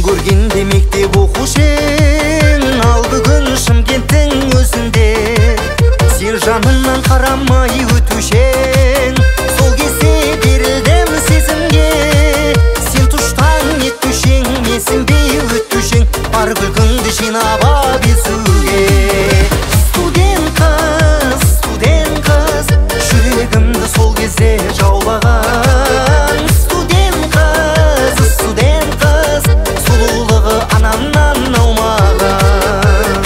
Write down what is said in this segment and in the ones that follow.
көргенде мектеп оқушың, ал бүгін Шымкенттің өзінде. Сен жанымнан қарамай өтушең, сол кезде берілдім сезімге. Сен тұштан еттушең, менсінбей өттушең, бар күлкіңді жинап ап езуге. Студент қыз, жүрегімді сол кезде жаулаған. Студент қыз, сұлулығы анамнан аумаған.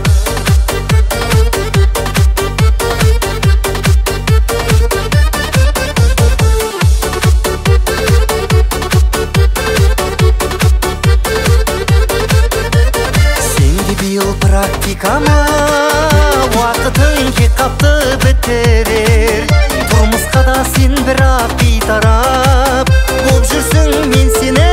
Сенде биыл практикама, уақытың кек қапты бітірер. Тұрмысқа да сен бірақ бейтарап боп жүрсің, мен сені